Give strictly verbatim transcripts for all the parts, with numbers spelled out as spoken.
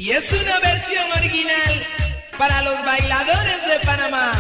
Y es una versión original para los bailadores de Panamá.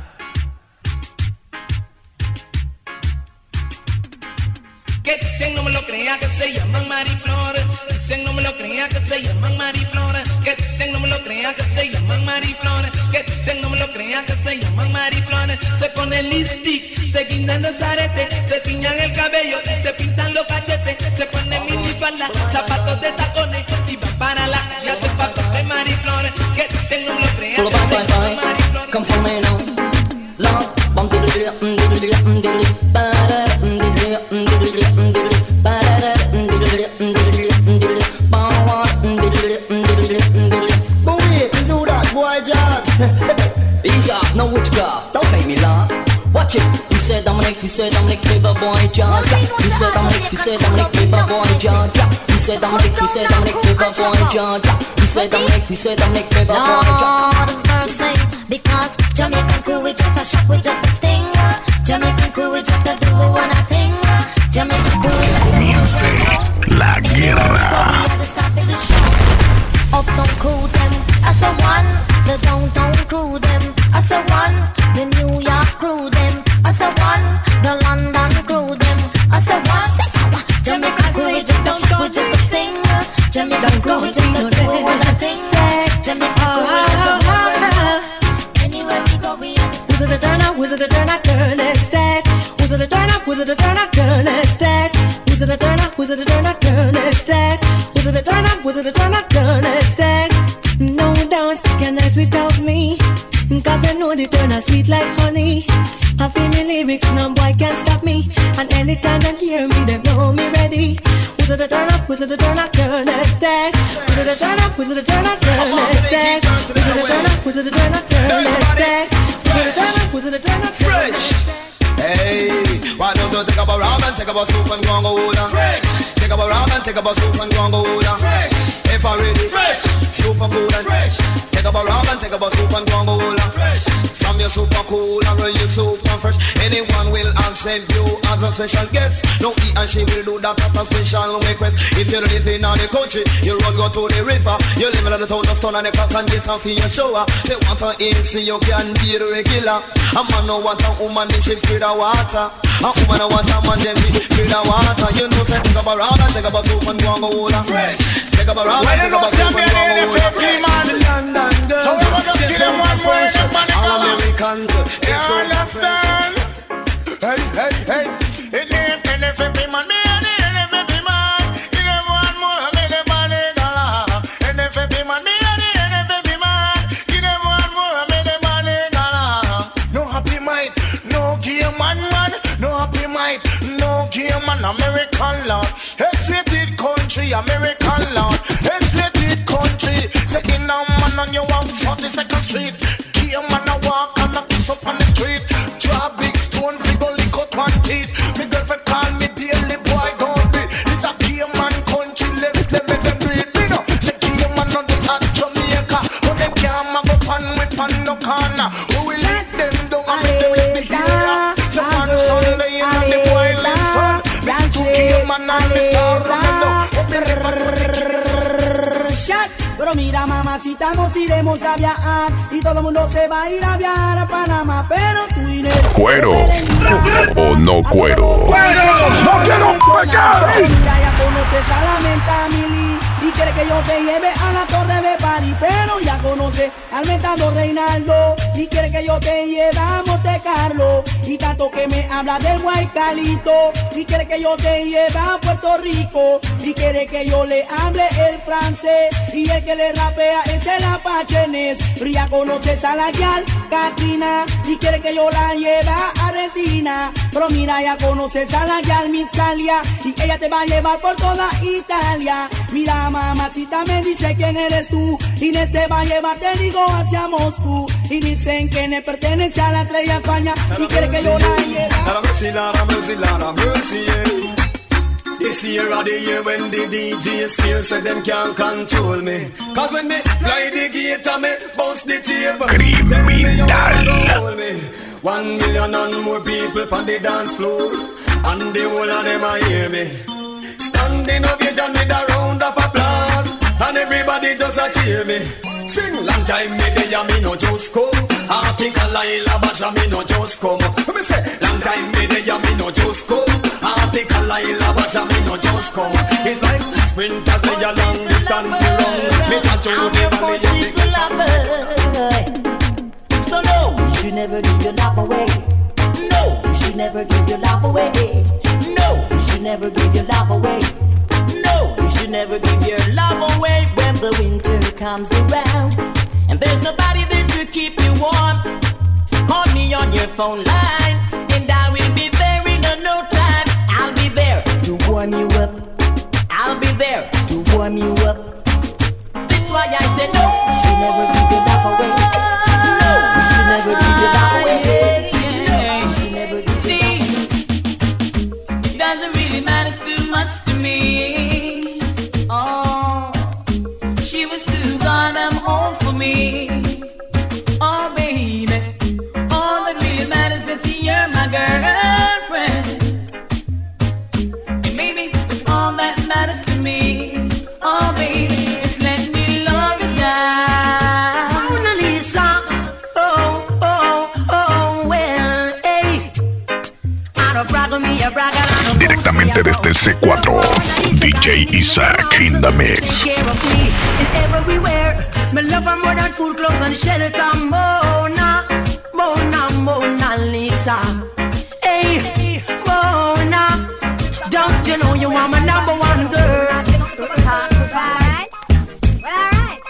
Que dicen no me lo crea que se llaman Mariflor. Dicen no me lo crea que se llaman Mariflor. Que dicen no me lo crea que se llaman Mariflor. Que dicen no me lo crea que se llaman Mariflor. Se ponen lipstick, se guindan los aretes, se tiñan el cabello y se pintan los cachetes. Se ponen minifalda, zapatos de tacones y van para la calle a hacer pasos de Mariflor. Que dicen no me lo crea que se llaman Mariflor. Come for me now, Lord. Bum diddly um diddly um diddly ba da um diddly um diddly um diddly ba da um diddly um diddly um diddly ba wa um diddly um diddly um diddly. But wait, is who that boy George? Ease off, no witchcraft, don't make me laugh. Watch it. He said Dominic, he said Dominic, clever boy George. He said Dominic, he said Dominic, clever boy George. He said Dominic, he said Dominic, clever boy George. He said Dominic, he said Dominic, clever boy George. Because Jamaican crew we just a shock, we just a sting. Jamaican crew we just a do one a thing. Jamaican crew we comience la guerra. Uptown crew them, I say one. The downtown crew them, I say one. The New York crew them, I say one. The London crew them, I say one. Jamaican crew we just a shock, we just a sting. Jamaican crew we just a do one a thing. Jamaican crew we just a do one a thing. Was it a turn up? Was it a turn up? Turn it stack. Was it a turn up? Was it a turn up? Turn it stack. Was it a turn up? Was it a turn up? Turn it stack. Was it a turn up? Was it a turn up? Turn it stack. No dance can nice without me, cause I know the turn up sweet like honey. I feel me lyrics, no boy can't stop me. And anytime they hear me, they know me ready. Was it a turn up? Was it a turn up? Turn it stack. Was it a turn up? Was it a turn up? Turn it stack. Was it a turn up? Was it a turn up? Turn it stack. Was it a turn up? Was it a turn up? Fresh. Hey, why don't you take up a rum and take up a soup and go and go down? Fresh. Take up a rum and take up a soup and go and go down. Fresh. If I ready, fresh. Super cool and fresh. Take up a rum and take up a soup and go and go down. Fresh. From your super cool and run you super fresh. Anyone will accept you as a special guest. No, he and she will do that at a special request. If you're living in the country, you run go to the river. You live in the town of Stone and the cock and get off in your shower. They want to eat so you can be the regular. A man no want a woman, then she feel the water. A woman no want a man, then she feel the water. You know, say take up a round and take up a soup and go and go water. Fresh. Take up a round and take up a soup and go and go water. London girls, so we're gonna give them one first. All Americans, you understand? Hey, hey, hey. It ain't anything, man. Me and the anything, man. Give them one more, make them money gala. Anything, man. Me and the anything, man. Give them one more, make them money gala. No happy mind, no game man, man. No happy mind, no game man. American land, X-rated country, American land, X-rated country. Second down man on your one forty-second street. Game man a walk and a kiss up on the street. Draw big stone, figure lick out one teeth. Me girlfriend call me Bailey boy, don't be. This a game man country, let them make them do it. Me know, say game man on the hot Jamaica. But them can't mag up and whip on no corner. Who will lead them down and make them let me hear. So on Sunday in the boy live sun. Me see two game man and me star running down. Pero mira mamacita, nos iremos a viajar y todo el mundo se va a ir a viajar a Panamá, pero tú irás. ¿Cuero o no cuero? ¡Cuero! ¡No quiero pecar! Mira, ya conoces a la menta Mili y quiere que yo te lleve a la torre de París, pero ya conoces al mentado Reinaldo y quiere que yo te lleve a Monte Carlo y tanto que me habla del Guaycalito y quiere que yo te lleve a Puerto Rico y quiere que yo le hable el francés y el que le rapea es el apachenés. Pero ya conoces a la yal Katrina y quiere que yo la lleve a Argentina, pero mira, ya conoces a la yal Mitzalia y ella te va a llevar por toda Italia. Mira mamacita, me dice quién eres tú, Inés te va a llevar, te digo, hacia Moscú y dicen que me pertenece a la estrella España y quiere que yo la lleve. This year of the year when the D J skills say them can't control me. Cause when me fly the gate and me bounce the table, Criminal. One million and more people on the dance floor, and the whole of them a hear me. Standing ovation with a round of applause, and everybody just a cheer me. Sing long time me dey a me no just come. Article Laila Basha me no just come. Me say long time me dey a me no just come. Article Laila Basha me no just come. It's like sprinters they a long distance me run. Me touch you the valley of the So no, you should never give your love away. No, you should never give your love away. No, you should never give your love away. No, you should never give your love away when the winter comes around and there's nobody there to keep you warm. Call me on your phone line and I will be there in a no time. I'll be there to warm you up. I'll be there to warm you up. That's why I said no, you should never give your love away. No, you should never give your love away. No, you should never give your love away. It doesn't really matter too much to me. Oh, she was too goddamn old for me. Oh, baby, all that really matters is that you're my girlfriend. And baby, that's all that matters to me. Oh, baby, just let me love you down. Mona Lisa, oh, oh, oh, well, hey. I don't brag on me, I brag on me. Directamente desde el C cuatro, D J Isaac in the mix. Care of me in everywhere. Me love her more than food, clothes, and shelter. Mona, Mona, Mona Lisa. Hey, Mona, don't you know you are my number one girl? Alright, well alright.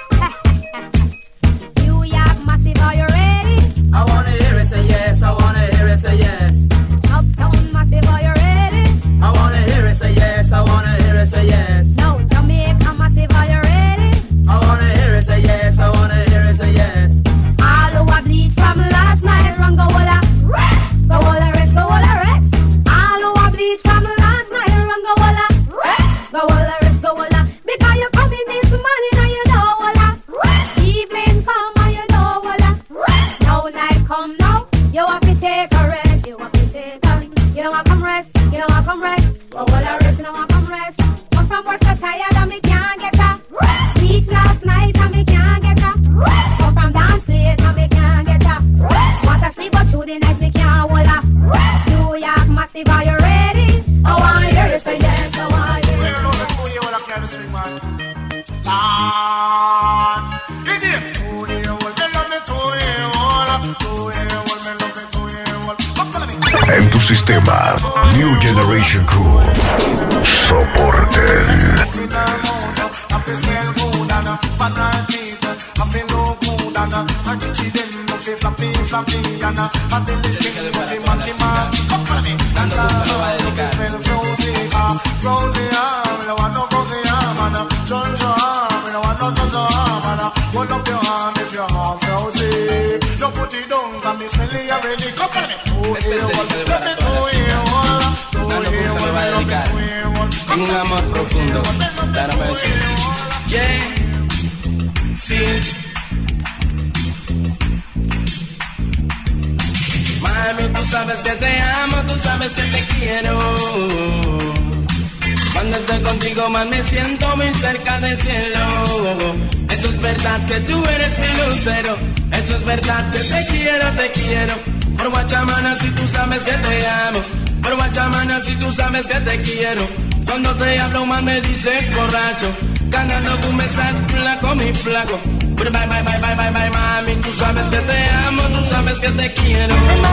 New York Massive, are you ready? I wanna hear it say yes, I wanna hear it say yes. Uptown Massive, are you ready? I wanna hear it say yes, I wanna hear it say yes. No, Jamaica Massive, are you ready? I wanna hear it say yes, I wanna hear it say yes. All who have bleed from last night, run go all a rest, go all a rest, go all a rest. All who have bleed from last night, run go all a rest, go all a rest, go all a. Because you come in this morning and you know all a rest. Evening come and you know all a rest. Now night come now, you have to take a rest, you have to take a. You know I come rest, you know I come rest, go all a rest, you know I come rest. Come from work so tired and me can't get a rest. Sleep last night and me can't get a rest. Come from dance late and me can't get a rest. Want to sleep but through the night me can't hold a rest. New York Massive, are you ready? I wanna hear you say yes, I wanna hear you say En tu sistema, New Generation Crew. Soporten. Hold up your hand if your heart frozen. Don't put it down, cause me smelly already. Come on, let me let me go here, go here, let me go here. En un amor profundo, déjame decir. Yeah, sí. Mami, tú sabes que te amo, tú sabes que te quiero. Cuando estoy contigo más me siento muy cerca del cielo. Eso es verdad que tú eres mi lucero. Eso es verdad que te quiero, te quiero. Por Guachamana si tú sabes que te amo. Por Guachamana si tú sabes que te quiero. Cuando te hablo mal me dices borracho. Ganando tú me estás flaco, mi flaco. Bye, bye, bye, bye, bye, bye, mami. Tú sabes que te amo, tú sabes que te quiero.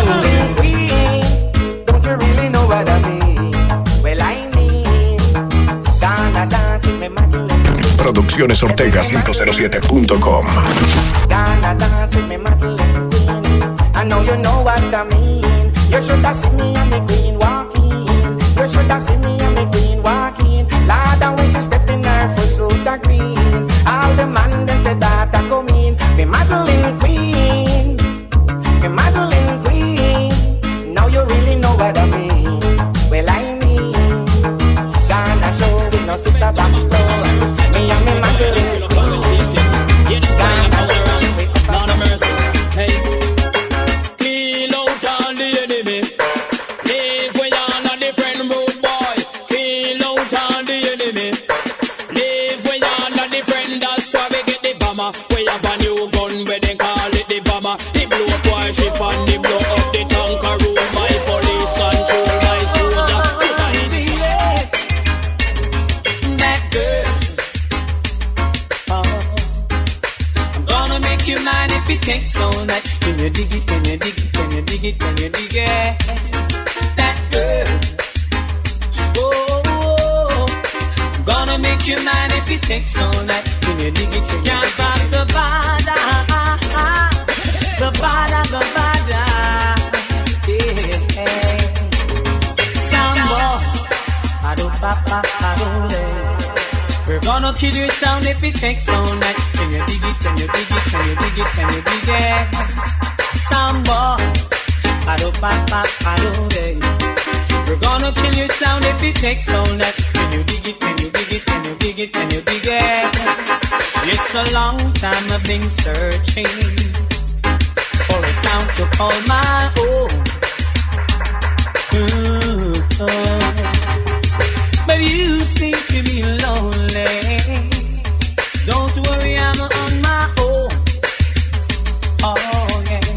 Don't you really know what I mean? Well, I mean, gonna dance with me, Madeline. Producciones Ortega cinco cero siete punto com. Gonna dance with me, Madeline Queen. I know you know what I mean. You should have seen me and me queen walking. You should have seen me and me queen walking. Lord, and when she stepped in her full suit of green, all the man them said that I come in. Me Madeline Queen, me Madeline Queen. Now you really know what I mean. Well, I mean, gonna show with no sister back door. Me and me Madeline Queen. Gonna show with Lord of mercy. Hey, clean out all the enemy. If we on a different road, boy. if it takes all night. Can you dig it, can you dig it, can you dig it, can you dig it? That girl, oh, oh, oh. Gonna make you mine if it takes all night. Can you dig it, can you dig it? Can't stop the bada, the bada, the bada, yeah. Sambo, ado papa, ado le. We're gonna kill your sound if it takes all night. Can you dig it, can you dig it, can you dig it, can you dig it? Sambo, ado papa, ado le. We're gonna kill your sound if it takes all night. Can you dig it, can you dig it, can you dig it, can you dig it? It's a long time I've been searching for a sound to call my own. Ooh, oh. But you seem to be lonely. Don't worry, I'm on my own. Oh yeah.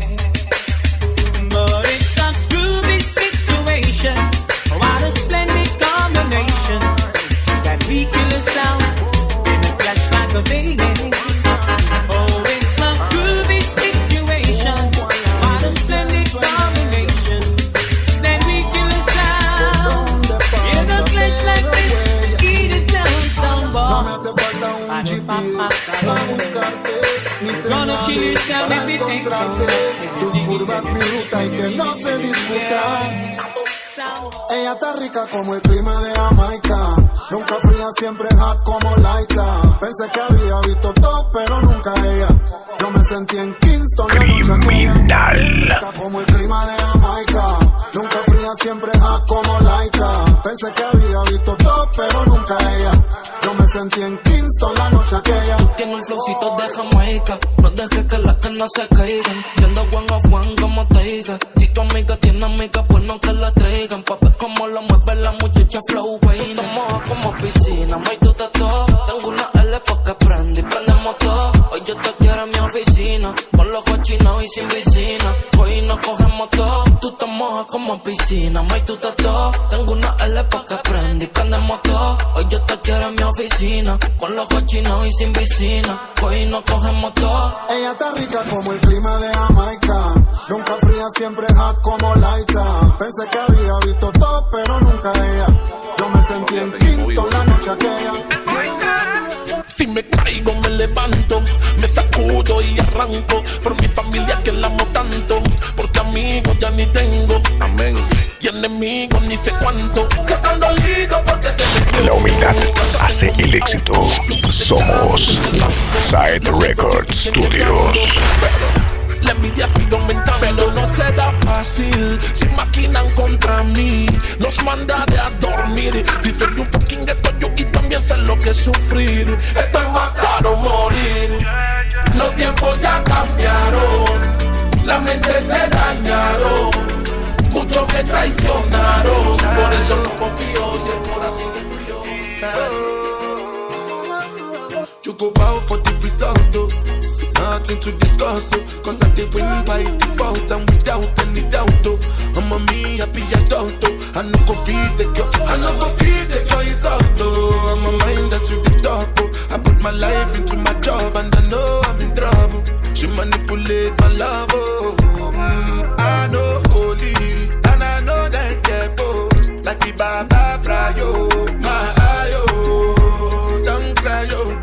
But it's a groovy situation. What a splendid combination. That we kill a sound in a flash like a baby. Oh, it's a groovy situation. What a splendid combination. Then we kill a sound in a flash like this. Eat it down, somebody. No me hace falta un G P S para buscarte, ni señales para encontrarte. Tus curvas, mi ruta y que no se discutan. Ella está rica como el clima de Jamaica. Nunca fría, siempre hot como Laika. Pensé que había visto todo, pero nunca ella. Yo me sentí en Kingston. Criminal. Rica como el clima de Jamaica. Nunca fría, siempre hot como Laika. Pensé que había visto todo, pero nunca ella. Yo me sentí en Kingston la noche aquella. Tiene un flowcito de Jamaica. No dejes que las canas se caigan. Yendo one of one como te diga. Si tu amiga tiene amiga, pues no que la traigan. Pa' ver cómo lo mueve la muchacha flow, wey. Te mojas como piscina, may tú te todo. Tengo una L pa' que prende y prendemos todo. Hoy yo te quiero en mi oficina, con los cochinos y sin piscina. Hoy nos cogemos todo. Tú te mojas como piscina, may tú te todo. Tengo una L pa' que prende y prendemos todo. Hoy yo te quiero en mi oficina, con los cochinos y sin piscina. Hoy nos cogemos todo. Ella está rica como el clima de Jamaica. Nunca fría, siempre hot como Laika. Pensé que había visto todo, pero nunca ella. Yo me sentí en Kingston la noche aquella. Si me caigo me levanto, me sacudo y arranco. Por mi familia que la amo tanto, porque amigos ya ni tengo. Amén. Y enemigos ni sé cuánto. Que tan dolido porque se me... La humildad hace el éxito. Somos Side Records Studios. La envidia sigue aumentando, pero no será fácil si maquinan contra mí. Nos mandaré a dormir. Si soy un fucking ghetto yo y también sé lo que es sufrir. Esto es matar o morir. Los tiempos ya cambiaron, la mente se dañaron. Muchos me traicionaron, por eso no confío y el corazón es frío. You go bow for the result, though. Nothing to discuss, oh. Cause I did win by default and without any doubt, oh. I'm a me happy adult, oh. I no go feed the girl, I no go feed the girl, it's out, oh. I'm a mind that's with the talk, oh. I put my life into my job and I know I'm in trouble. She manipulate my love, oh. Mm, I know holy, and I know that get both. Like the Baba Frayo, my ayo, don't cry, yo.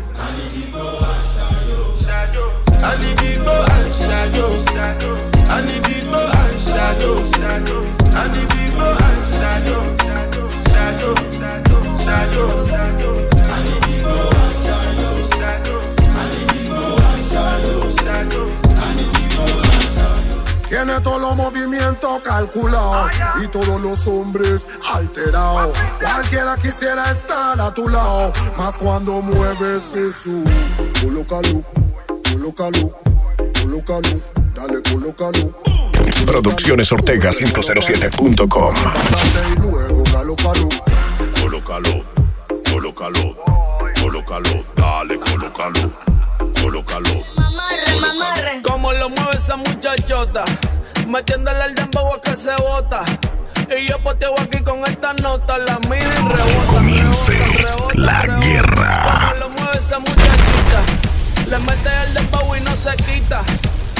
Anibibo and shadow, Anibibo and shadow, Anibibo and shadow, shadow, shadow, shadow, Anibibo and shadow, Anibibo and shadow, shadow, Anibibo and shadow. Tiene todos los movimientos calculados y todos los hombres alterados. Cualquiera quisiera estar a tu lado, más cuando mueves eso. Colócalo. Colócalo, colócalo, dale, colócalo. Producciones Ortega cinco cero siete punto com. Y luego galópalo. Colócalo, colócalo, colócalo, dale, colócalo, colócalo. Mamarre, mamarre. Como lo mueve esa muchachota, metiéndole el dembow a que se bota. Y yo poteo aquí con esta nota, la mira y rebota. Comience la guerra. Como lo mueve esa muchachita, le mete el dembow y no se quita.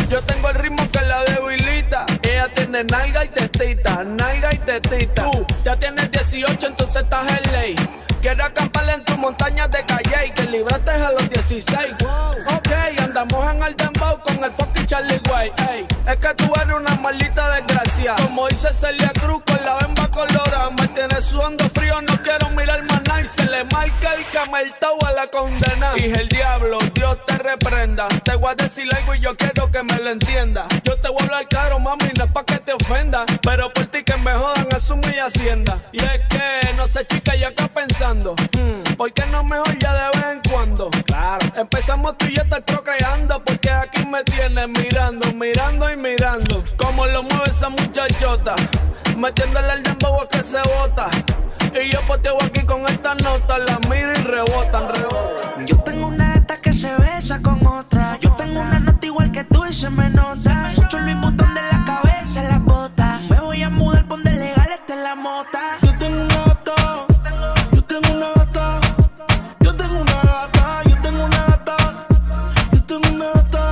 Yo tengo el ritmo que la debilita. Ella tiene nalga y tetita, nalga y tetita. Tú ya tienes dieciocho, entonces estás en ley. Quiero acampar en tu montaña de Calle, que libraste a los dieciséis. Ok, andamos en el dembow con el fucking Charlie Way. Ey, es que tú eres una maldita desgracia. Como dice Celia Cruz con la bemba colorada. Me tiene sudando frío, no quiero mirar más nada. Y se le marca el cameltao a la condena. Dije el diablo, Dios te reprenda. Te voy a decir algo y yo quiero que me lo entienda. Yo te voy a hablar claro, mami, no es pa' que te ofenda. Pero por ti que me jodan, asumo y hacienda. Y es que, no sé, chica, yo acá pensando. Hmm, ¿por qué no mejor ya de vez en cuando? Claro. Empezamos tú y yo a estar procreando. Porque aquí me tienes mirando, mirando y mirando. Como lo mueve esa muchachota, metiéndole el dembow a que se bota. Y yo poteo aquí con esta nota. La miro y rebotan, rebotan. Yo tengo una gata que se besa con otra. Yo tengo una nota igual que tú y se me nota. Mucho el botón de la cabeza en la bota. Me voy a mudar, ponte legal, esta es la mota. Yo tengo una gata. Yo tengo una gata. Yo tengo una gata. Yo tengo una gata. Yo tengo una gata.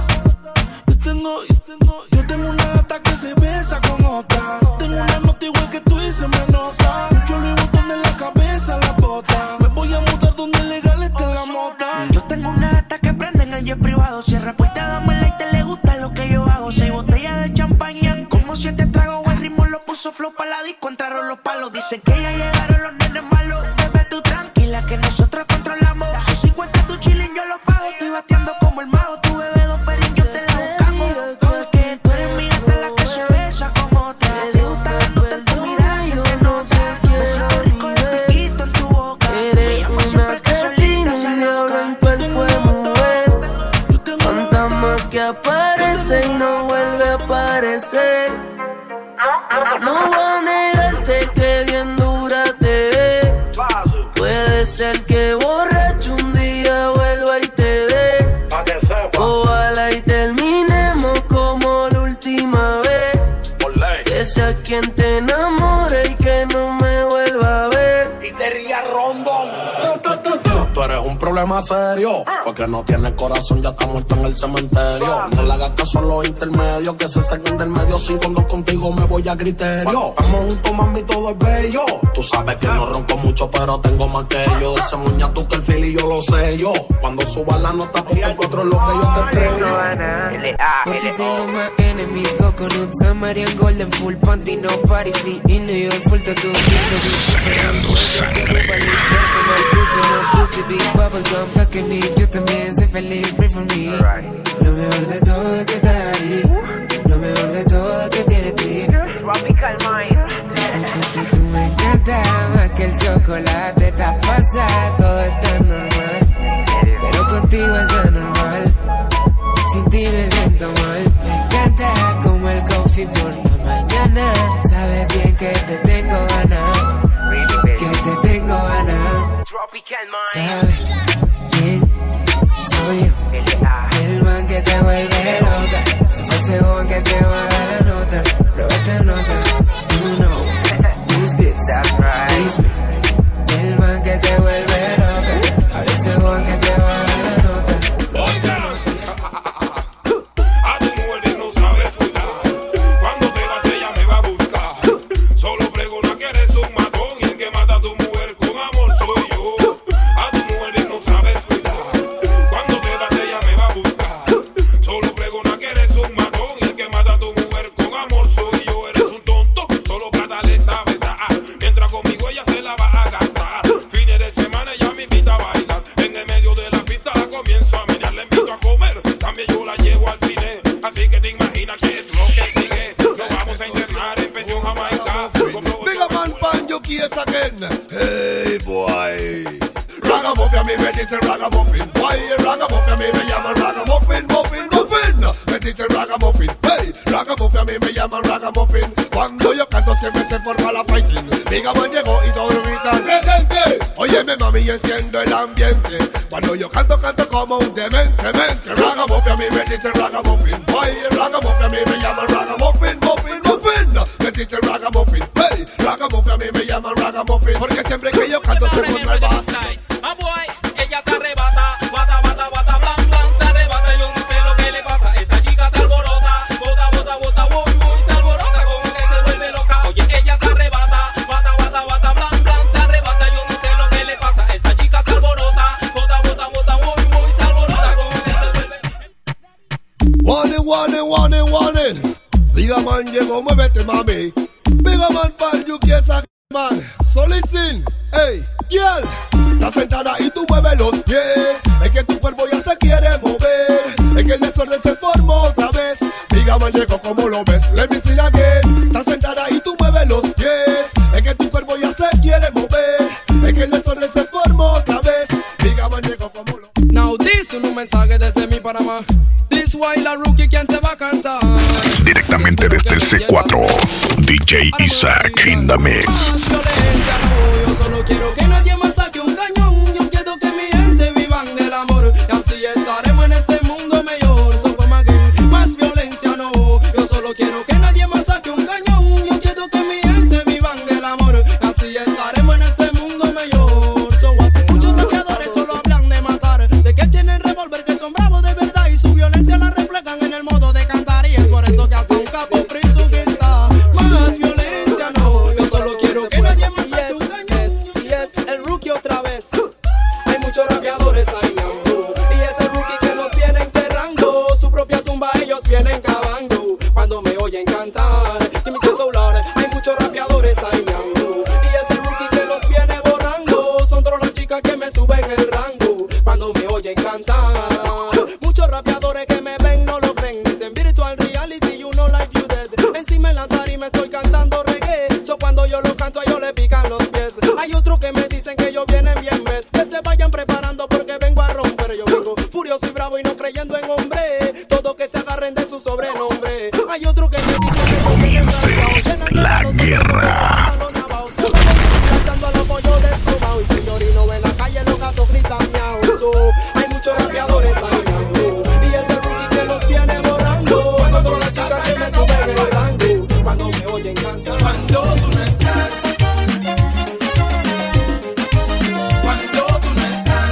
Yo tengo, yo tengo, yo tengo una gata que se besa con otra. Tengo una nota igual que tú y se me nota. Mucho el botón de la cabeza en la bota. Me voy a mudar donde legal esta es la mota. Yo tengo una gata que prende en el jet privado. Cierra puerta, dame la y te le gusta lo que yo hago. Seis botellas de champaña, como siete tragos. El ritmo lo puso flow pa' la disco, entraron los palos. Dicen que ya llegaron los nenes malos. Bebé, tú tranquila que nosotros controlamos. Sus cincuenta tu chilling, yo lo pago. Estoy bateando como el mago. Tu bebé dos perín, yo te la buscamos. Porque tú eres mi gata la que se besa con otra. Te gusta la nota en tu mirada, se te nota. Besito rico de piquito en tu boca. Eres una asesina, un diablo en cuerpo de mujer. Fantasma que aparece y no vuelve a aparecer. No voy a negarte que bien dura te ve. Puede ser que borracho un día vuelva y te dé. Ojalá y terminemos como la última vez. Que sea quien te enamore y que no me vuelva a ver. Y te ría rondón. Tú eres un problema serio, porque no tienes corazón, ya está muerto en el cementerio. No le hagas caso a los intermedios, que se saquen del medio. Sin cuando contigo me voy a criterio. Estamos juntos, mami, todo es bello. Tú sabes que no ronco mucho, pero tengo más que yo. Ese muña tú que el fili yo lo sé yo. Cuando suba la nota, ponte el cuatro es lo que yo te estrello. Por ti tengo más enemies, coconut, Samarian, golden, full panty, no party, sí. In New York, full tattoo, Sacando sangre. Big bubblegum, package, yo también soy feliz, pray for me. Lo mejor de todo es que estás ahí. Lo mejor de todo es que tienes ti. Tropical Mind. Tú, tú, tú me encantas más que el chocolate. Estás pasada, todo está normal. Pero contigo es anormal. Sin ti me siento mal. Me encanta como el coffee por la mañana. Sabes bien que te tengo ganas. Que te tengo ganas. ¿Sabes quién soy yo? El man que te vuelve loca. Si fuese Juan que te baja la nota. Prueba esta nota. You know who's this? It's me. El man que te vuelve loca. A veces Juan que te baja la nota. A tu mujer no sabes cuidar. Cuando te vas ella me va a buscar. Solo pregona que eres un matón. Y el que mata a tu mujer con amor soy yo. A tu mujer no sabes cuidar. Cuando te vas ella me va a buscar. Solo pregona que eres un matón. Y el que mata a tu mujer con amor soy yo. Eres un tonto, solo plata le sabes dar. Mientras conmigo ella se la va a gastar. Fines de semana ella me invita a bailar. En el medio de la pista la comienzo a mirar. Le invito a comer, también yo la llevo al cine. Así que te imaginas que es lo que sigue. Nos vamos a internar en pensión jamaica. Big up man pan, yo quiero again. Hey boy. Ragamuffin, a mí me dicen ragamuffin. Why ragamuffin, a mí me llaman ragamuffin, muffin, muffin. Me dicen ragamuffin. Hey, ragamuffin, a mí me llaman ragamuffin. Cuando yo canto siempre se forma la fighting. Big up man llegó y todos gritan presente. Óyeme mami, y enciendo el ambiente. Cuando yo canto, canto como un demente, mente. Ragamuffin, a mí me dicen ragamuffin. Why ragamuffin, a mí me llaman ragamuffin, muffin, muffin. Me dicen ragamuffin. Hey, ragamuffin, a mí me llaman ragamuffin. Porque siempre que yo canto se forma el bass. Ah, boy, ella se arrebata, bata, bata, bata, blan, blan, se arrebata, yo no sé lo que le pasa, esa chica se alborota. man llegó, muévete mami. Bigger man pal, you kiss a man. So listen, hey, girl. Estás sentada y tú mueves los pies. Es que tu cuerpo ya se quiere mover. Es que el desorden se formó otra vez. Bigger man llegó, como lo ves. Let me see again. Estás sentada y tú mueves los pies. Es que tu cuerpo ya se quiere mover. Es que el desorden se formó otra vez. Bigger man llegó, como lo ves. Now this un mensaje desde mi Panamá. This why la rookie quien te va a cantar. Directamente desde el C cuatro, D J Isaac in the mix. Violencia, no, yo solo quiero que nadie más saque un cañón. Yo quiero que mi gente vivan del amor y así estaremos en este mundo mejor. So come again. Más violencia, no, yo solo quiero que nadie más saque un cañón. Yo quiero que mi gente vivan del amor y así estaremos en este mundo mejor. So what? Muchos rapeadores solo hablan de matar, de que tienen revólver, que son bravos de verdad y su violencia la reflejan en el modo de cantar y es por eso que hasta un capo preso que está. Más violencia, no, yo solo quiero que nadie más saque un cañón. Y es el rookie otra vez. Hay muchos rapeadores ahí, y es el rookie que los viene enterrando. Su propia tumba ellos vienen cavando cuando me oyen cantar. Y mi so loud. Hay muchos rapeadores ahí, y es el rookie que los viene borrando. Son todas las chicas que me suben el rango cuando me oyen cantar. Muchos rapeadores que me ven no lo creen. Dicen virtual reality, you know like you dead. Encima en la tarima estoy cantando reggae. So cuando yo lo canto a ellos le pican los pies. Hay otros que me dicen que ellos vienen bien ves. Que se vayan preparando porque vengo a romper. Yo vengo furioso y bravo y no creyendo en hombre. Todo que se agarren de su sobrenombre. Hay otros que me dicen que comience la guerra. Echando a los pollos descrubados. Y señorino en la calle los gatos gritan miau. So, hay muchos rapeadores ahí. Y es el rookie que los viene borrando. Son todas las chicas que me suben el rango cuando me oyen cantar. Cuando tú no estás, cuando tú no estás.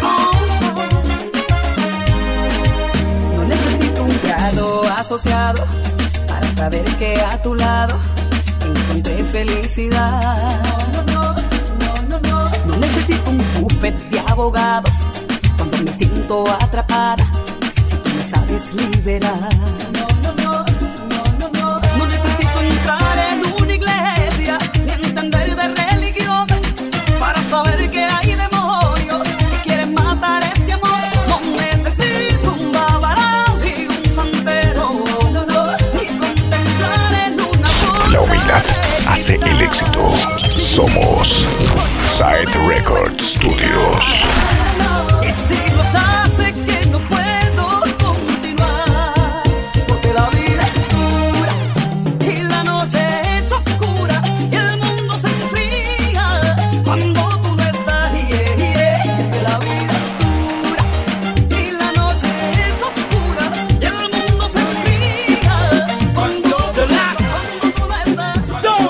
No necesito un grado asociado para saber que a tu lado encontré felicidad. No, no, no, no, no. No necesito un buffet de abogados cuando me siento atrapada. Si tú me sabes liberar. No, no, no, no, no, no. No necesito entrar en una iglesia ni entender de religión para saber que hay demonios que quieren matar este amor. No necesito un babarao y un santero, no, no, ni contemplar en una boda. La humildad hace el éxito. Somos Side Records Studios. Y si los hace que no puedo continuar, porque la vida es dura y la noche es oscura y el mundo se enfría cuando tú no estás. Yeah, yeah. Es que la vida es dura y la noche es oscura y el mundo se enfría cuando tú no estás.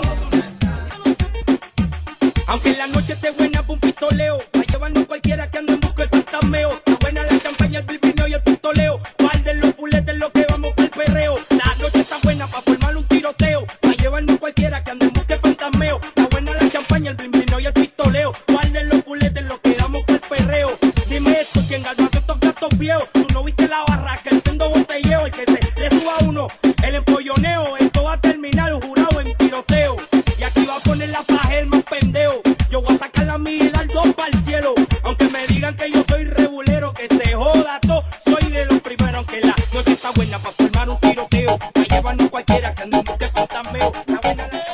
Aunque la noche esté buena pa' un pistoleo, pa' llevarnos cualquiera que ande en busca del fantasmeo. Está buena la champaña, el pilpineo y el pistoleo. Guarden los fuletes lo que vamos pa'l perreo. La noche está buena pa' formar un tiroteo, pa' llevarnos cualquiera que ande en busca del fantasmeo. Está buena la champaña, el pilpineo y el pistoleo. Guarden los fuletes lo que vamos pa'l perreo. Dime esto, ¿quién galván estos gatos viejos? Tú no viste la barraca, el sendo botelleo. El que se le suba a uno, el empolloneo. Esto va a terminar jurado en tiroteo. Y aquí va a poner la paja el más pendejo. Yo voy a sacar la mía y dar dos pa'l cielo. Aunque me digan que yo soy regulero, que se joda todo, soy de los primeros. Aunque la noche está buena pa' formar un tiroteo, pa' llevarnos cualquiera que ande en busca de fantasmeo. Está buena la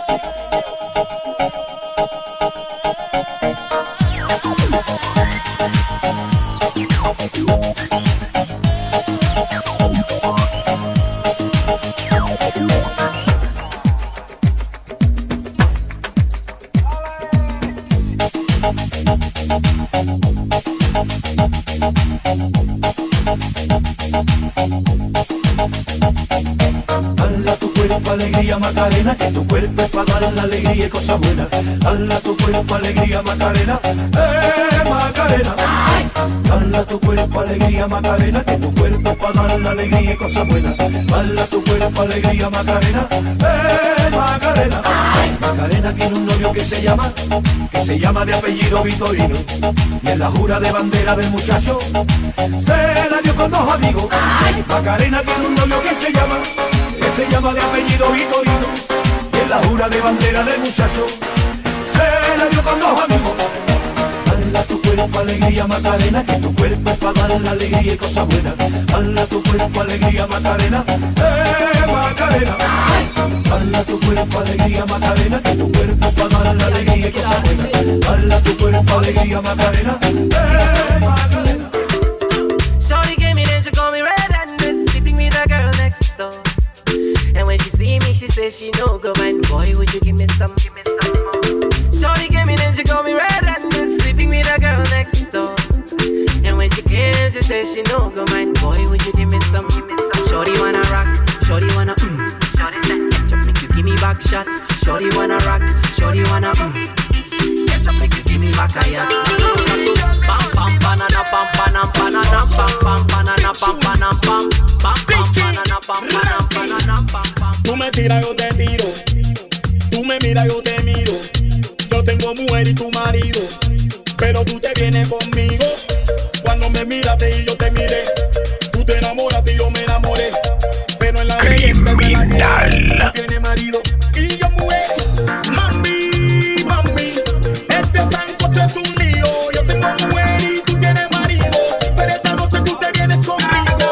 Dale a tu cuerpo alegría Macarena, que tu cuerpo es para dar la alegría y cosas buenas. Dale a tu cuerpo alegría Macarena, eh Macarena. Dale a tu cuerpo alegría Macarena, que tu cuerpo es para dar la alegría y cosas buenas. Dale a tu cuerpo alegría Macarena, eh Macarena. Macarena tiene un novio que se llama, que se llama de apellido Vitorino. Y en la jura de bandera del muchacho se la dio con dos amigos. Macarena tiene un novio que se llama, que se llama de apellido Vitorino y es la jura de bandera del muchacho. Se la dio con dos amigos. Dale a tu cuerpo alegría Macarena, que tu cuerpo es para dar la alegría y cosas buenas. Dale a tu cuerpo alegría Macarena, eh Macarena. Dale a tu cuerpo alegría Macarena, que tu cuerpo es para dar la alegría y cosas buenas. Dale a tu cuerpo alegría Macarena, eh Macarena. Shorty came in and she called me red-handed, sleeping with a girl next door. And when she see me, she says she no go mind. Boy, would you give me some, give me some more. Shorty came in and she called me red-handed, sleeping with a girl next door. And when she came in, she says she no go mind. Boy, would you give me some, give me some. Shorty wanna rock, shorty wanna mm. Shorty said, catch up, make you give me back shot. Shorty wanna rock, shorty wanna mm. Catch up, make you give me back a yacht. Pam pam banana pam panam banana pam pam banana pam panam pam pam pam banana pam panam banana pam pam. Tú me tiras, yo te tiro. Tú me miras, yo te miro. Yo tengo mujer y tu marido, pero tú te vienes conmigo. Cuando me miraste y yo te miré, tú te enamoraste y yo me enamoré. Pero en la criminal. Tú tienes marido y yo mujer. Mami, mami, este sancocho es un lío. Yo tengo mujer y tú tienes marido, pero esta noche tú te vienes conmigo.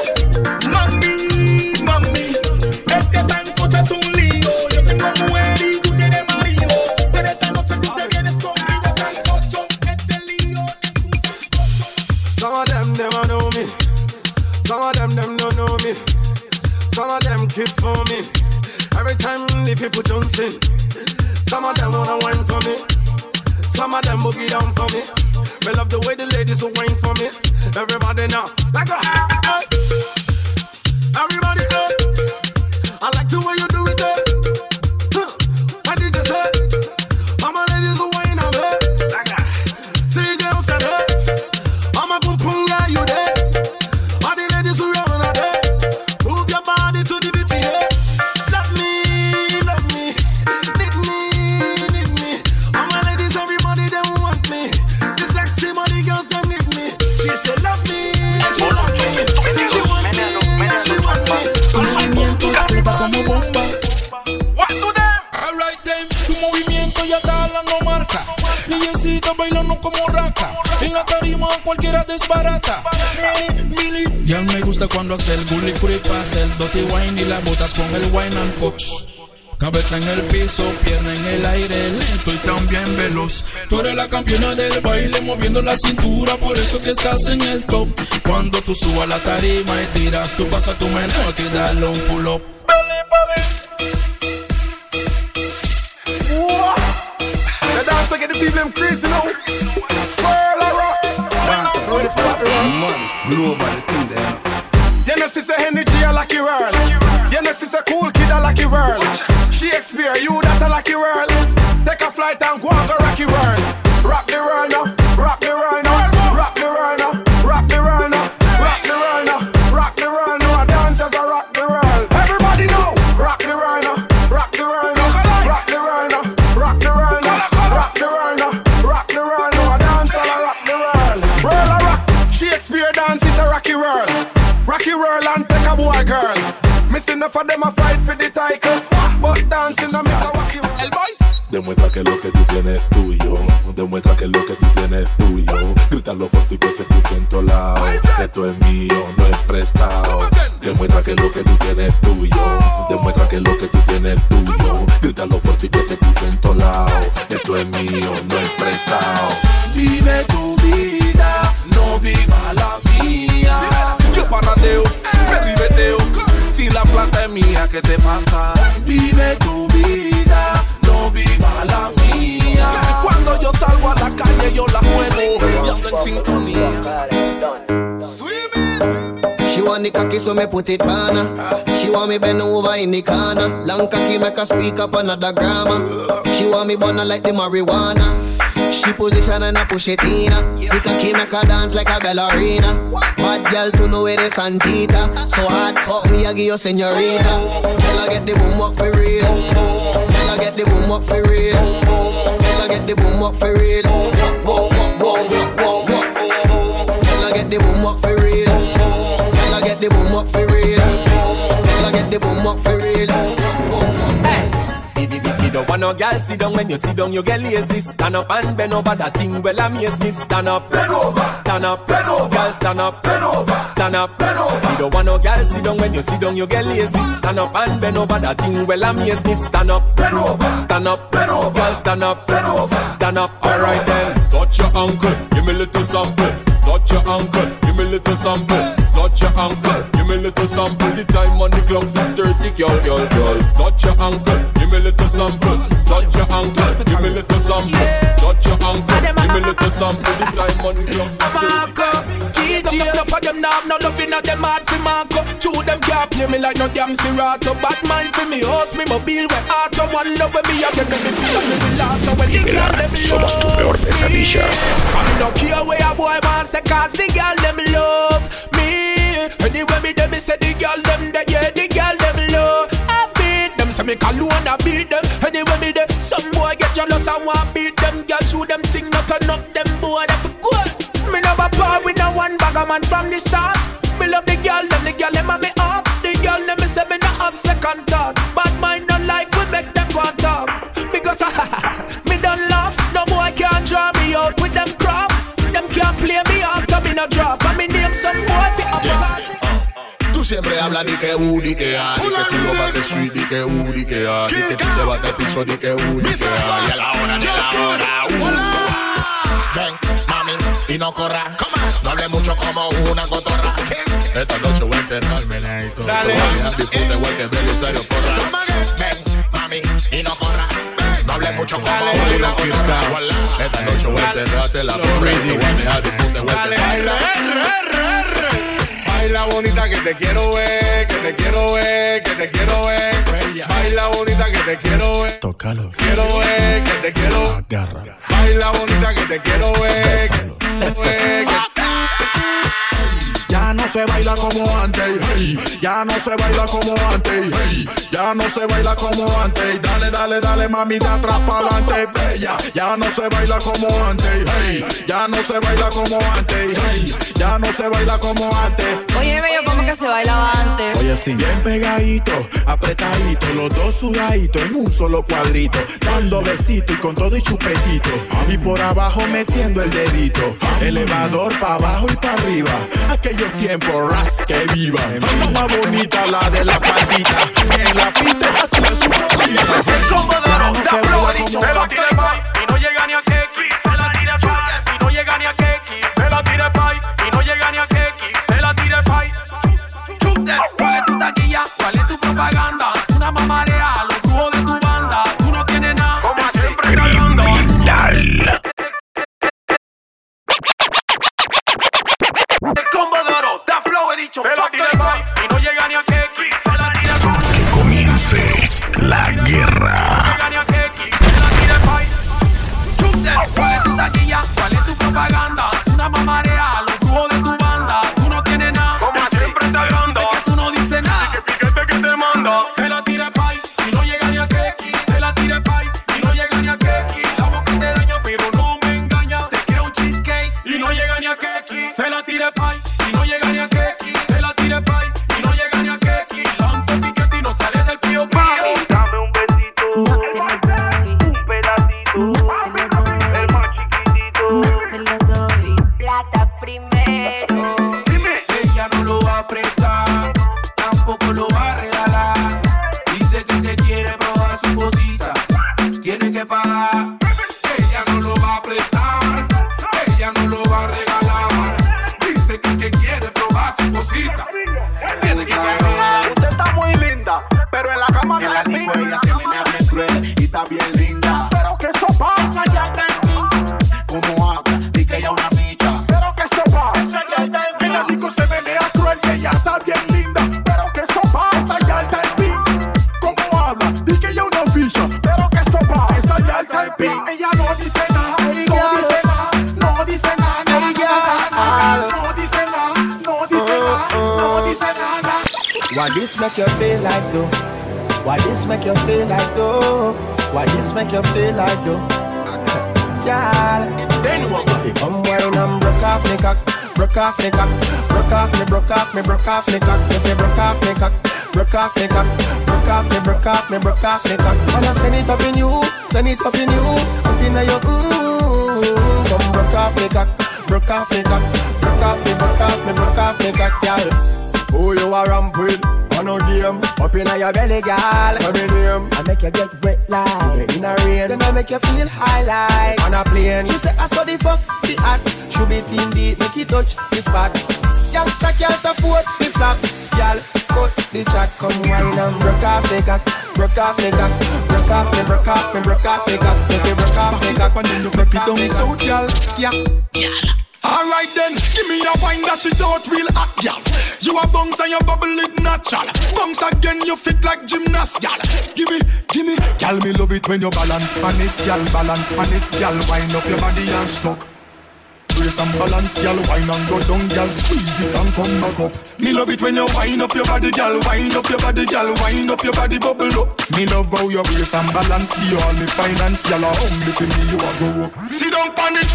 Mami, mami, este sancocho es un lío. Yo tengo mujer y tú tienes marido, pero esta noche tú te vienes conmigo. Sancocho, este lío es un sancocho. Some of them never know me. Some of them them don't know me. Some of them keep for me. Every time the people jumps in, some of them wanna wine for me. Some of them boogie down for me. Me love the way the ladies will wine for me. Everybody now, like a hey. Everybody hey. I like the way you do it hey. Huh. What did you say? All my ladies will wine on me. Like a see girls said hey. I'm a pum pum guy you there. All the ladies who run on there. Move your body to the beat yeah. Love me, love me, need me, need me. All my ladies, everybody them want me. The sexy money girls them need me. She say love me, she love me, she want me, she want me. Tu movimiento explota como bomba. What to them? Alright then, tu movimiento ya está hablando marca. Niñecita bailando como raca. En la tarima cualquiera desbarata. Mili, mili. Ya me gusta cuando hace el gully creep, hace el dirty wine y las botas con el wine and coach. Cabeza en el piso, pierna en el aire, lento y también veloz. Tú eres la campeona del baile, moviendo la cintura, por eso que estás en el top. Cuando tú subas la tarima y tiras, tú pasas tu menor y dale un pull up. The dance to get the people them crazy now. Whirl a rock. Global thing there. You know, sister energy a lucky world. You know, sister cool kid a lucky world. Shakespeare, you that a lucky world. Take a flight and go and go rocky world. Rock the world now, rock the world now, rock the world now, rock the world now, rock the world now, rock the world now. Dancers a rock the world. Everybody know, rock the world now, rock the world now, rock the world now, rock the world now, rock the world now, rock the world now. Dancers a rock the world. World a rock. Shakespeare dance it a rocky world. Rocky world and take a boy girl. Missing enough of them a fight for the title, but dancing a miss a wacky world. El boys. Demuestra que lo que tú tienes es tuyo. Demuestra que lo que tú tienes es tuyo. Grítalo fuerte y que se escuche en todos lados. Esto es mío, no es prestado. Demuestra que lo que tú tienes es tuyo. Demuestra que lo que tú tienes es tuyo. Grítalo fuerte y que se escuche en todos lados. Esto es mío, no es prestado. Vive tu vida, no viva la mía. Yo parradeo, me ribeteo. Si la plata es mía, ¿qué te pasa? Vive tu vida, no viva la mía. Cuando yo salgo a la calle, yo la muevo y ando en sintonía. She want the cocky, so me put it on her. She want me bend over in the corner. Long cocky make her speak up another grammar. She want me burn her like the marijuana. She position and I push it in her. The cocky make her dance like a ballerina. Bad girl to know where the Santita. So hard fuck me, I give you señorita. Tell her get the boom up for real. Tell her get the boom up for real. Tell her get the boom up for real. Whoa, whoa, whoa, whoa, whoa. Tell her get the boom up for real. Tell her get the boom up for real. Tell her get the the boom up for real. Hey. You don't want no girl sit down. When you sit down you get lazy. Stand up and bend over. That thing well amaze me. Stand up, bend over. Stand up, bend over. Girl stand up, bend over. Stand up, bend over. You don't want no girl sit down. When you sit down you get lazy. Stand up and bend over. That thing well amaze me. Stand up, bend over. Stand up, bend over. Girl stand up, bend over. Stand up. Alright then. Touch your ankle, give me a little sample. Touch your ankle, give me a little sample. Touch your ankle, give me a little sample. The time on the clock six thirty, girl, girl, girl. Touch your ankle, give me a little sample. Touch your ankle, give me a little sample. Touch your ankle, give me a little sample. The time on the clock six thirty. D J, enough of them now, no loving at them hard for Marco. Two them can't play me like no damn Serato. Bad mind for me, host me mobile when auto. One love with me, I get me feel like me lato. When the girl them somos tu peor pesadilla. I don't care where a boy wants a cause the girl them love me. Anyway me them me say the girl them that yeah the girl them love. I beat them, say me call you and I beat them. Anyway me them, some boy get jealous and want beat them. Girl shoot them thing not turn up them boy that's good. Me never part with no one bag a man from the start. Me love the girl them, the girl them and me up. The girl them me say me not have second thought. Bad mind not like we make them go on top. Because me done laugh, no boy can't draw me out with them crap. Them can't play me after me no draft. And me name some boy fi up yeah. Tú siempre hablas di que u, di que a, di que tú lo bates sweet, di que u, di que a, di que tú te bates piso, di que u, di que a. Y a la hora de la hora, uh. Ven, mami, y no corra. No hable mucho como una cotorra. Esta noche voy a enterrarme, neito. Dale. Disfrute igual que Belisario Porra. Ven, mami, y no corra. No hable mucho como una cotorra. Esta noche voy a enterrarte la porra. Y te voy a dejar disfrute igual que Belisario. Baila bonita que te quiero ver, que te quiero ver, que te quiero ver. Baila bonita que te quiero ver. Tócalo. Quiero ver, que te quiero. Agarra. Baila bonita que te quiero ver. Que te quiero ver, que... Ya no se baila como antes, hey. Ya no se baila como antes, hey. Ya no se baila como antes. Dale, dale, dale, mami, de atrás para adelante, bella. Ya no se baila como antes, hey. Ya no se baila como antes, hey. Ya no se baila como antes. Oye, bello, ¿cómo que se bailaba antes? Oye, sí, bien pegadito, apretadito, los dos sudaditos en un solo cuadrito, dando besito y con todo y chupetito, y por abajo metiendo el dedito, elevador para abajo y para arriba. Aquellos tiempos ras que vivan. Más bonita la de la faldita, que en la pista hacía su cosita. El combo de oro, da flow, se la tire pay y no llega ni a Keki. Se la tire pay y no llega ni a Keki. Se la tire pay y no llega ni a Keki. Se la tire pay. ¿Cuál es tu taquilla? ¿Cuál es tu propaganda? Una mamarea, los dúos de tu banda. Tú no tienes nada, como siempre cagando. Criminal. El combo de oro, da flow, he dicho. Se la tire pay y no llega ni a Keki. Se la tire pay. Que comience la guerra. ¿Cuál es tu taquilla? ¿Cuál es tu propaganda? Una mamarea, los dúos de tu banda. Tú no tienes nada, como siempre te agranda. Es que tú no dices nada, que piquete que te manda. Se la tire pay y no llega ni a Keki. Se la tire pay y no llega ni a Keki. La boca te daña pero no me engaña. Te quiero un cheesecake y no llega ni a Keki. Se la tire pay y no llega ni a Keki. Se la tire pay y no llega ni a Keki. La ante piquete y no sale del pío pío. Dame un besito, un pedacito. Plata primero. Dime, ella no lo va a prestar, tampoco lo va a regalar. Dice que te quiere probar su cosita, tiene que pagar. Ella no lo va a prestar, ella no lo va a regalar. Dice que te quiere probar su cosita, tiene que pagar. Usted está muy linda, pero en la cama en la disco ella se me abre cruel y está bien linda. Pero que eso pasa ya como habla, di que ella una bicha. Pero que eso pasa, esa ya está en mí. En la disco se menea cruel que ella está bien linda. Pero que eso pasa, esa ya está en mí. Como habla, di que ella una bicha. Pero que eso pasa, esa ya está en mí. Ella no dice nada, no dice nada, no dice nada, nada, no dice nada, no dice nada, no dice nada. Why this make you feel like though? Why this make you feel like though? Why this make you feel like though? Girl, if you come wine and broke off me cock, broke off me cock, broke off me, broke off me, broke off me cock. If you broke off me cock, broke off me cock. Broke off me, broke off me, broke off me cock. Wanna send it up in you, send it up in you. Up in your mmm. Come broke off me cock, broke off me cock. Broke off me, broke off me, broke off me cock, girl. Who you a ramp with? On a game, up in your belly, girl. Say me name. I make you get wet like in a rain. Then I make you feel high like on a plane. She say I saw the fuck, the hot. Should be team deep, make it touch the spot. Youngster can't afford the flap. Girl, cut the chat, come wine and broke off the cock. Broke off the cock. Broke off me, broke off me, broke off the cock. If you broke off the cock, and then you flip it down the south, girl. Yeah, girl. Alright then, give me a wine that shit out real hot, gal. You a bounce and you bubble it natural. Bounce again, you fit like gymnast, gal. Give me, give me, gal, me love it when you balance pan it, gal. Balance pan it, gal. Wind up your body and stuck. Brace and balance, gal. Wine and go down, gal. Squeeze it and come back up. Me love it when you wind up your body, gal. Wind up your body, gal. Wind up your body, bubble up. Me love how you brace and balance. The only finance, gal. Only for me you a go up. Sit down pan it.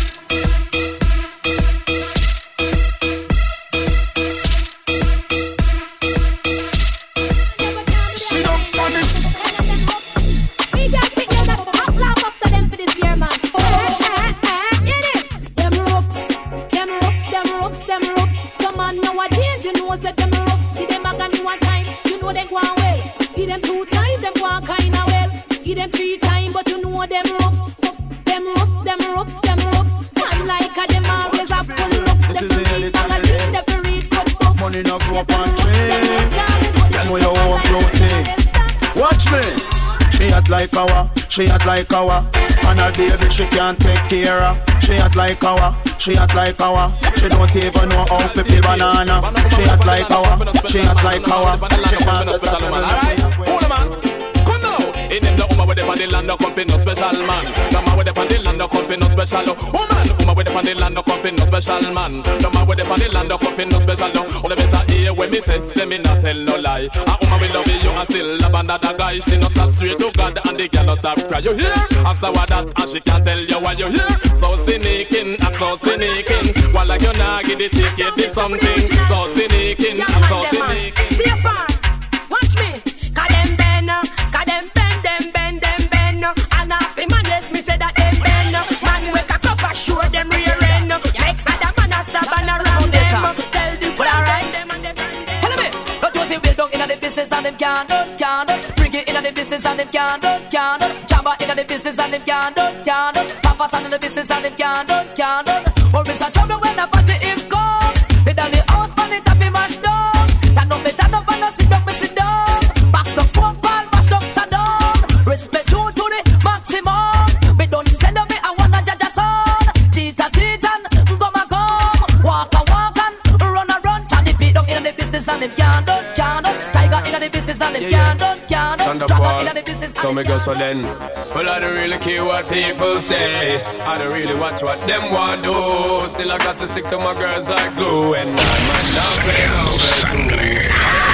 Like our, she hot like our, and her baby she can't take care of. She hot like our, she hot like our. She don't even know how to peel banana. She hot like our, she hot like our. She can't set up. Hold on, man. Come now. In them the woman with the pan the land no company no special man. The man with the pan the land no company no special. Woman, woman with the pan the land no company no special man. The man with the pan the land no company no special. All the better hear when me say, say me not tell no lie. A woman will love you and still love another guy. She no stop straight to God and the girl no stop cry. You hear? Ask her what that and she can't tell you what you hear. So cynical, act so cynical. While like you not get the ticket, did something. So cynical, act so cynical. See your pass. Watch me. Cause them bend, cause them bend, them bend, them bend. And half the man let me say that them bend. Man wake up and show them rear end. Make other man a stop and around them. Tell the but alright. Follow me. Don't you see we dog inna the business and them can't do, can't do. Bring it inna the business and them can't do, can't do. Jamba inna the business and them can't do, can't do. Papa son in the business and them can't do, can't do. Or miss a trouble when I watch it him go. They done the house man it up be mashed down. That no better no for no sit down, me sit down. Back the phone call, mash down, Saddam. Respect you to the maximum. Me don't tell me I wanna judge a son. Tita Titan, go ma come. Walk a walk and run a run. Charlie beat down inna the business and them can't do, can't do. Tiger inna the business and them can't do, can't do. Dragon inna the business. So me go so then. Well, I don't really care what people say. I don't really watch what them want do. Still I got to stick to my girls like glue. And I might not play no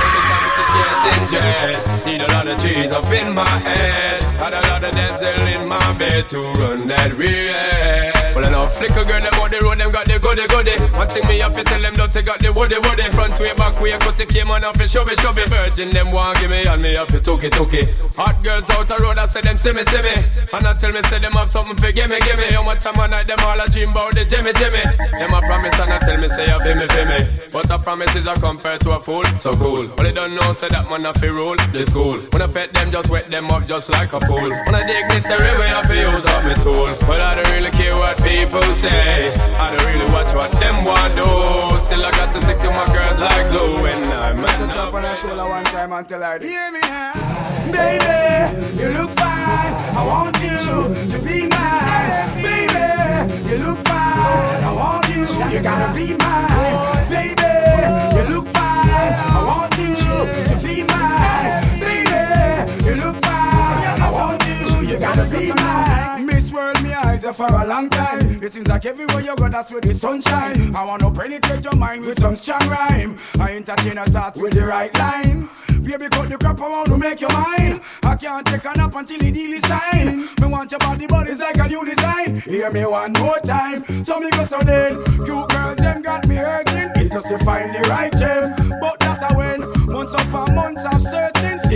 need a lot of trees up in my head. Had a lot of dental in my bed to run that real. Well, I know flicker girl, them on the road, them got the goody goody. One thing me have to tell them, don't they got the woody woody. Front way, back way, cut the came on up and shove it, shove it. Virgin, them want give me, and me have to took it, took it. Hot girls out the road, I say them see me, see me. And I tell me, say them have something for give me, give me. How much time I night, them all a dream about the Jimmy, Jimmy. Them a promise, and I tell me, say you feel me, feel me. But a promise is a compared to a fool, so cool. But they don't know, say that man a fi rule, this school. When I pet them, just wet them up just like a pool. When I dignitary way, I fi use up me tool. But I don't really care what people say. I don't really watch what them want do. Still I got to stick to my girls like glue. When I'm at jump on her shoulder one time and tell her, hear me now, baby, you look fine. I want you to be mine, baby. You look fine. I want you. You gotta be mine, baby. You look fine. I want you to be mine, baby. You look fine. I want you. You gotta be mine. Miss World, me eyes are for a long time. It seems like everywhere you go, that's where the sunshine. I wanna penetrate your mind with some strong rhyme. I entertain a thought with the right line. Baby, cut the crap, I want to make you mine. I can't take a nap until the deal is signed. Me want your body, but it's like a new design. Hear me one more time. So me go so then. Cute girls, them got me hurting. It's just to find the right gem. But that's a win. Months upon months I've searched.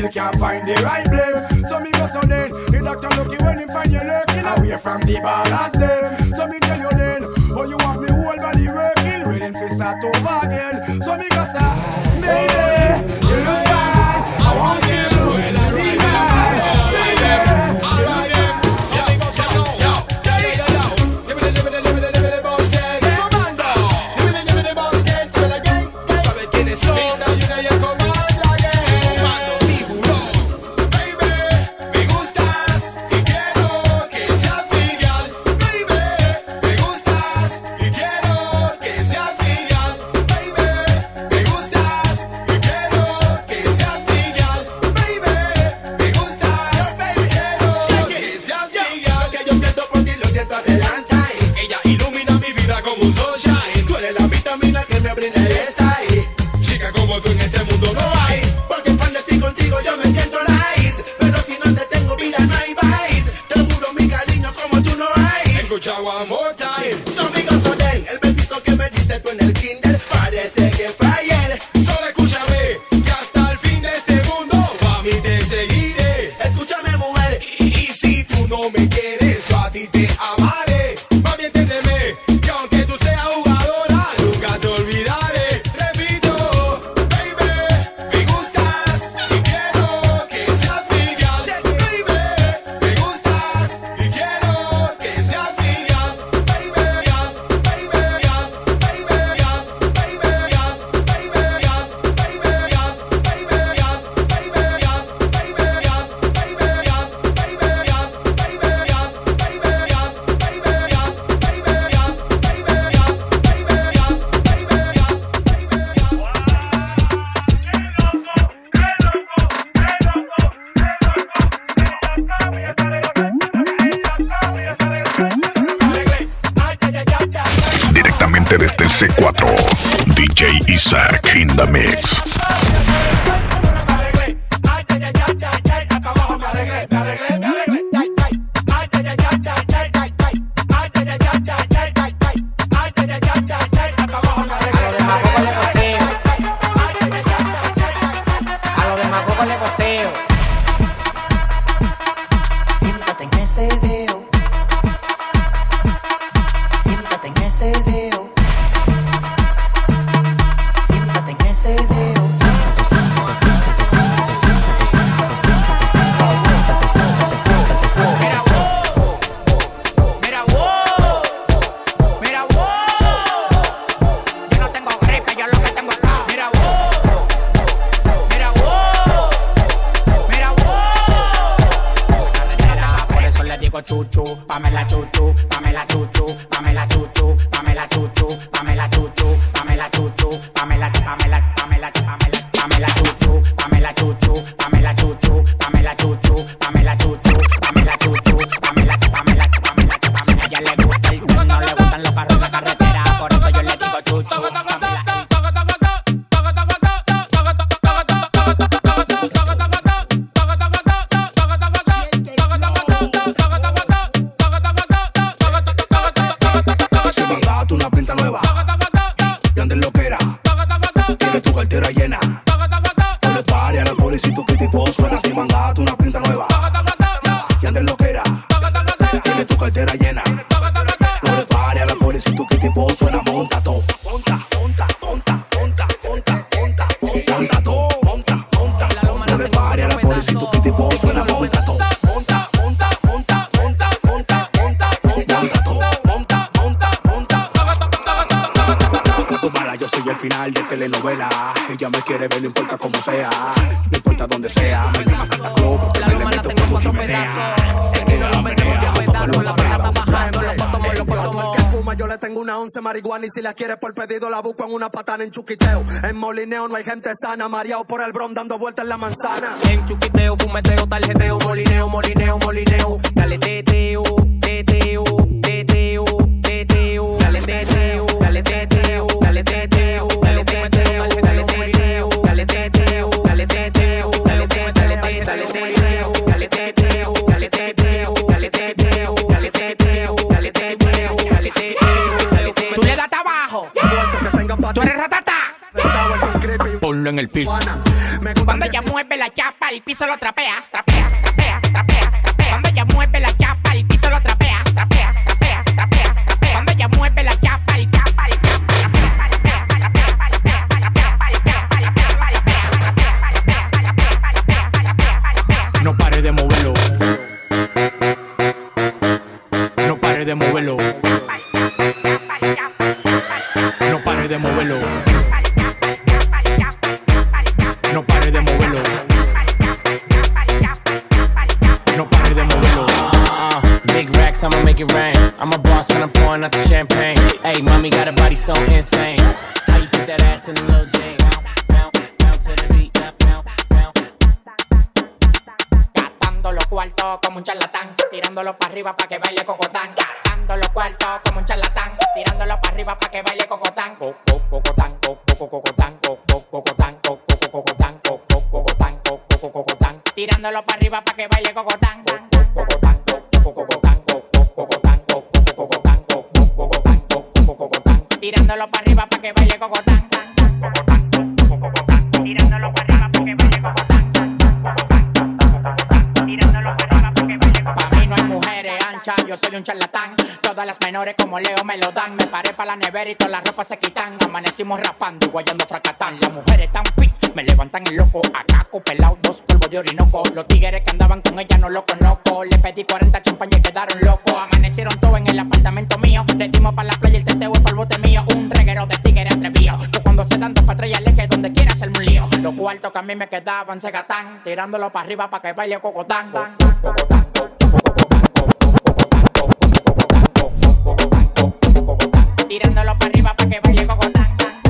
still can't find the right blame. So me go so then, the doctor lucky when him find you lurking away from the ballast then. So me tell you then, oh you want me whole body working, ready to start over again. So me go so, baby, you look fine, I want you to be mine, baby. One more time. So me go so then, el besito que me diste tú en el kinder parece que fue ayer. Solo escúchame, que hasta el fin de este mundo a mí te seguiré. Escúchame mujer, y, y si tú no me quieres, yo a ti te amaré. Mami, entiéndeme, que aunque tú seas jugadora, nunca te olvidaré. Repito, baby, me gustas y quiero que seas mi gal. Baby, me gustas y quiero que seas mi Directamente desde el C cuatro, D J Isaac in the mix. Chuchu, Pamela Chuchu, Pamela Chuchu, Pamela Chuchu, Pamela Chuchu, Pamela Chuchu, Pamela Chuchu, Pamela Pamela Pamela Pamela Pamela Chuchu, Pamela Chuchu, Pamela Chuchu, Pamela Chuchu, Pamela Chuchu, Pamela Chuchu, Pamela Pamela Pamela Pamela. Ya le gusta el tren, no le gustan los carros en la carretera, por eso yo le digo Chuchu, Pamela. Final de telenovela, ella me quiere ver, no importa cómo sea, no importa donde sea, me llama Santa Claus porque me le meto con su chimenea. El que no lo metemos de pedazo, la pena está bajando, los potomos, los potomos. El que fuma, yo le tengo una once marihuana y si la quiere por pedido la busco en una patana en Chuquiteo. En Molineo no hay gente sana, mareado por el bron dando vueltas en la manzana. En Chuquiteo, fumeteo, tarjeteo, molineo, molineo, molineo. Dale teteo, teteo, teteo, teteo. Dale teteo, dale teteo, dale teteo. Dale teteo, dale teteo, dale teteo, dale teteo, dale teteo, dale teteo, dale teteo, dale teteo, dale teteo, dale teteo, dale teteo, dale teteo. Tú le das abajo, tú eres ratata. Ponlo en el piso. Cuando ella mueve la chapa, el piso lo trapea, trapea, trapea, trapea, trapea. Cuando ella mueve la chapa, el piso lo trapea, trapea, trapea, trapea, trapea. Cuando ella mueve la chapa, el chapa, el chapa, trapea, trapea, trapea, trapea, trapea, trapea. No pare de moverlo. No pare de moverlo. No pare de moverlo. No pare de moverlo. No pare de moverlo. Uh, big racks, I'ma make it rain. I'm a boss when I'm pouring out the champagne. Hey, mommy got a body so insane. How you fit that ass in the little jean? Gastando los cuartos como un charlatán, tirándolo para arriba pa' que baile cocotán. Gastando los cuartos como un charlatán, tirándolo para arriba pa' que baile cocotán. Coco, cocotán, coco, cocotán, coco, cocotán, coco, cocotán, coco, cocotán, coco, cocotán. Tirándolo para arriba pa' que baile cocotán. Cocotán, coco, cocotán, coco, cocotán, coco, cocotán, coco, cocotán, coco, cocotán. Tirándolo para arriba pa' que baile cocotán. Tirándolo para arriba pa' que baile cocotán. Pa' mí no hay mujeres anchas, yo soy un charlatán. Todas las menores como Leo me lo dan. Me paré pa' la nevera y todas las ropas se quitan. Amanecimos raspando y guayando fracatán. Las mujeres tan fit, me levantan el loco. A caco pelado, dos polvos de orinoco. Los tigres que andaban con ella no los conozco. Le pedí cuarenta champañas y quedaron locos. Amanecieron todos en el apartamento mío. Le dimos pa' la playa el teteo y pa' el bote mío. Un reguero de tigres atrevidos. Que cuando se dan dos patrullas le que donde quiera hacerme un lío. Los cuartos que a mí me quedaban se gatán. Tirándolo pa' arriba pa' que baile cocotán. Cocotán. Tirándolo para arriba pa' que baile cocotán.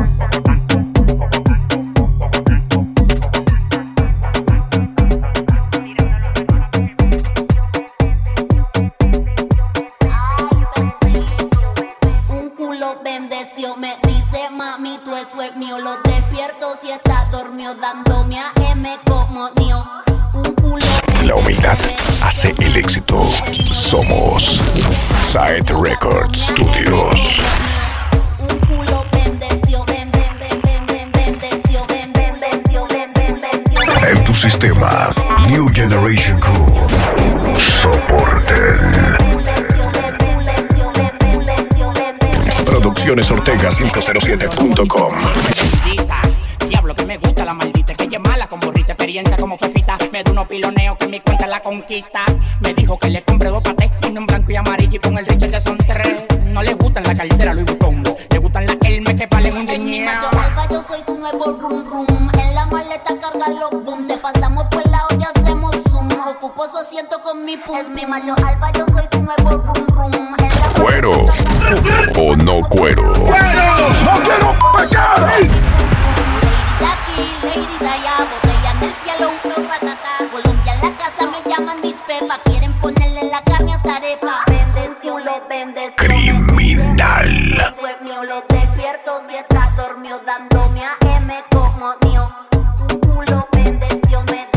Un culo bendeció, me dice mami, tú eso es mío. Lo despierto si está dormido, dándome a M como mío. Un culo La humildad hace el éxito. Somos Side Record Studios. En tu sistema, New Generation Crew. Soportel. Producciones Ortega cinco cero siete punto com. Diablo que me gusta la maldita, que ella es mala con borrita, experiencia como fefita. Me da unos piloneos que mi cuenta la conquista. Me dijo que le compré dos patés, uno en blanco y amarillo y con el Richard ya son tres. No le gustan la cartera Louis Vuitton, le gustan las Hermes que valen un Es mi dinero. macho alfa, yo soy su nuevo rum rum. En la maleta carga los boom. Te pasamos por la olla, hacemos zoom. Ocupo su asiento con mi pum. Es mi macho alfa, yo soy su nuevo rum rum. Cuero o no cuero. ¡No quiero pecar! Ladies aquí, ladies allá, botella en el cielo, un flow patata. Colombia en la casa me llaman mis pepas. Quieren ponerle la carne hasta arepa. Venden culo, venden Criminal. mío, lo despierto si está dormido, dándome a M como mío. Tu culo bendeció, me